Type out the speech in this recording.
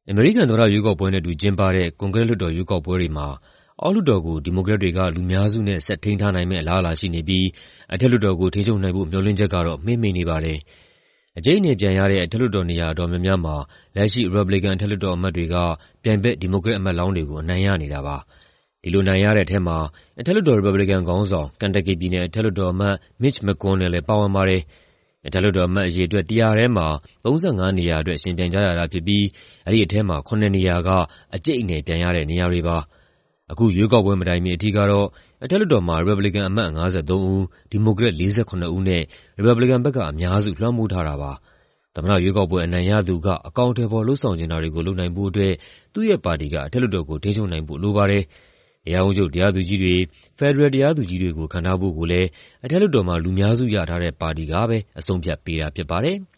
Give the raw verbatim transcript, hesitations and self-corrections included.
အမေရိကန်သမ္မတရွေးကောက်ပွဲနဲ့အတူကျင်းပတဲ့ ကွန်ဂရက်လွှတ်တော်ရွေးကောက်ပွဲတွေမှာ အောက်လွှတ်တော်ကို ဒီမိုကရက်တွေက လူများစုနဲ့ ဆက်ထိန်းထားနိုင်မယ့် အလားအလာရှိနေပြီး အထက်လွှတ်တော်ကို ထိန်းချုပ်နိုင်ဖို့ မျှော်လင့်ချက်ကတော့ မှေးမှိန်နေပါတယ်။ အကြိတ်အနယ်ပြန်ရတဲ့ အထက်လွှတ်တော်နေရာ အတော်များများမှာ လက်ရှိ ရီပတ်ဘလီကန် အထက်လွှတ်တော်အမတ်တွေက ပြိုင်ဘက် ဒီမိုကရက်အမတ်လောင်းတွေကို အနိုင်ရနေတာပါ။ ဒီလိုအနိုင်ရတဲ့ထဲမှာ အထက်လွှတ်တော် ရီပတ်ဘလီကန်ခေါင်းဆောင် ကန်တပ်ကီပြည်နယ် အထက်လွှတ်တော်အမတ် Mitch McConnell လည်းပါဝင်ပါတယ်။ အထက်လွှတ်တော်အမတ်အရေအတွက် ၁၀၀ ထဲမှာ ၃၅ နေရာအတွက် ယှဉ်ပြိုင်ကြရတာဖြစ်ပြီး အဲဒီထဲမှာ ခုနစ်နေရာက အကြိတ်အနယ်ပြန်ရတဲ့နေရာတွေပါ။ အခုရွေးကောက်ပွဲမတိုင်မီအထိကတော့ အထက်လွှတ်တော်မှာ ရီပတ်ဘလီကန်အမတ် ၅၃ ဦး၊ ဒီမိုကရက် ၄၇ ဦးနဲ့ ရီပတ်ဘလီကန်ဘက်က အများစု လွှမ်းမိုးထားတာပါ။ သမ္မတရွေးကောက်ပွဲအနိုင်ရသူက အကောင်အထည်ဖော် လုပ်ဆောင်ချင်တာတွေကို လုပ်နိုင်ဖို့အတွက် သူ့ရဲ့ပါတီက အထက်လွှတ်တော်ကို ထိန်းချုပ်နိုင်ဖို့လိုပါတယ်။ တရားရုံးချုပ်တရားသူကြီးတွေ၊ ဖက်ဒရယ်တရားသူကြီးတွေကို ခန့်ထားဖို့ကိုလည်း အထက်လွှတ်တော်မှာ လူများစုရထားတဲ့ပါတီကပဲ အဆုံးအဖြတ်ပေးတာဖြစ်ပါတယ်။